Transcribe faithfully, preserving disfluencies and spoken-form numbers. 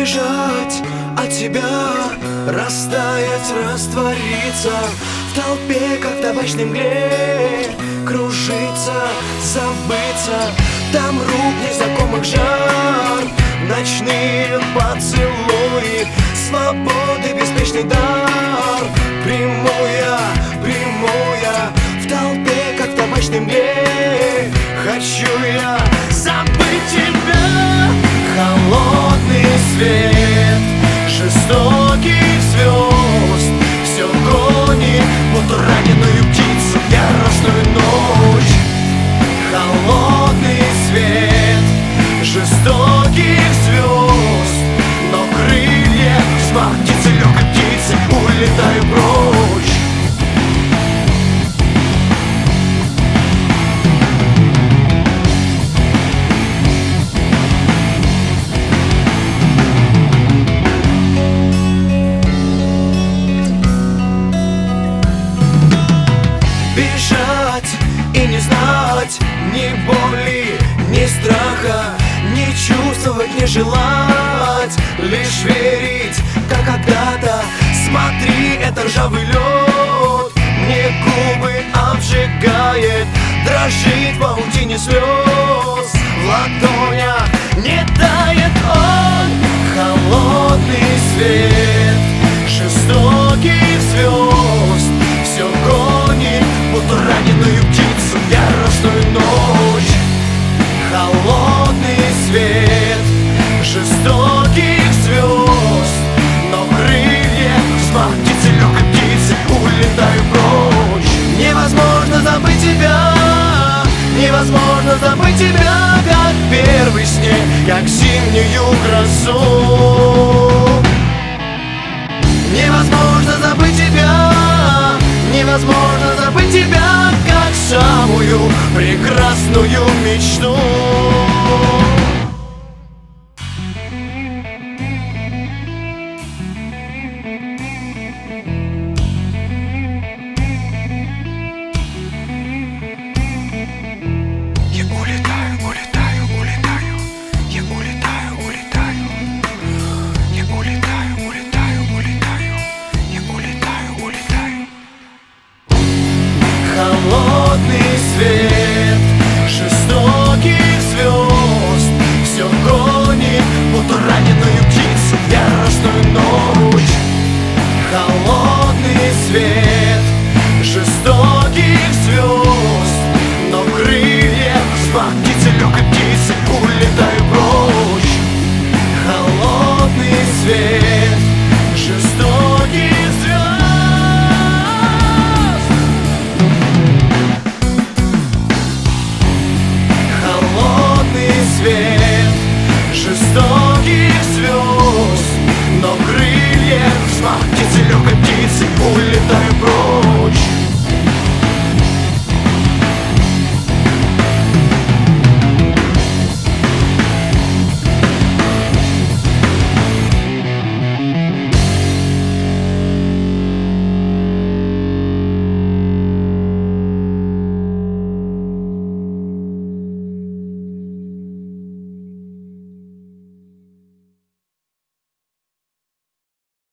Бежать от тебя, растаять, раствориться в толпе, как в табачной мгле, кружиться, забыться. Там рук незнакомых жар, ночные поцелуи, свободы беспечный дар. Приму я, приму я в толпе, как в табачной мгле. Хочу я забыть тебя. Холодный свет жестоких звезд все гонит, будто раненую птицу в яростную ночь. Холодный свет жестоких звезд, но крылья взмах птицы, легкой птицы, улетаю прочь. Бежать и не знать ни боли, ни страха, не чувствовать, не желать, лишь верить, как когда-то. Смотри, это ржавый лед, мне губы обжигает, дрожит в паутине слез. В ладонях не тает он. Холодный свет жестоких звезд все гонит, будто раненую птицу в яростную ночь. Холодный свет жестоких звезд, но крылья взмах птицы, легкой птицы, улетаю прочь. Невозможно забыть тебя, невозможно забыть тебя, как первый снег, как зимнюю грозу. Невозможно забыть тебя, невозможно забыть тебя, как самую прекрасную мечту.